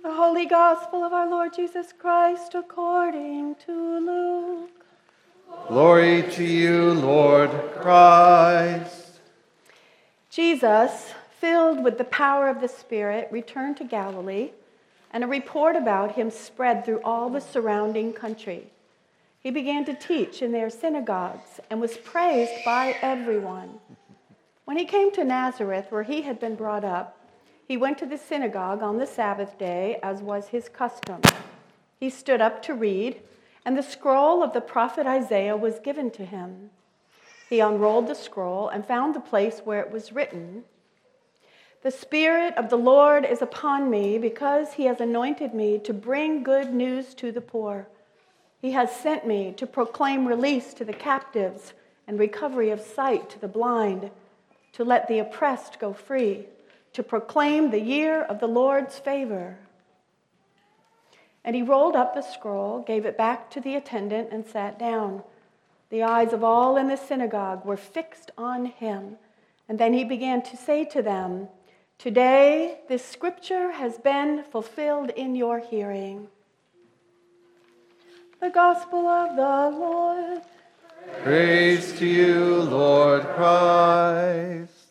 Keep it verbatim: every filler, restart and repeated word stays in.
The Holy Gospel of our Lord Jesus Christ according to Luke. Glory to you, Lord Christ. Jesus, filled with the power of the Spirit, returned to Galilee, and a report about him spread through all the surrounding country. He began to teach in their synagogues and was praised by everyone. When he came to Nazareth, where he had been brought up, he went to the synagogue on the Sabbath day, as was his custom. He stood up to read, and the scroll of the prophet Isaiah was given to him. He unrolled the scroll and found the place where it was written, "The Spirit of the Lord is upon me, because he has anointed me to bring good news to the poor. He has sent me to proclaim release to the captives and recovery of sight to the blind, to let the oppressed go free, to proclaim the year of the Lord's favor." And he rolled up the scroll, gave it back to the attendant, and sat down. The eyes of all in the synagogue were fixed on him. And then he began to say to them, "Today this scripture has been fulfilled in your hearing." The Gospel of the Lord. Praise to you, Lord Christ.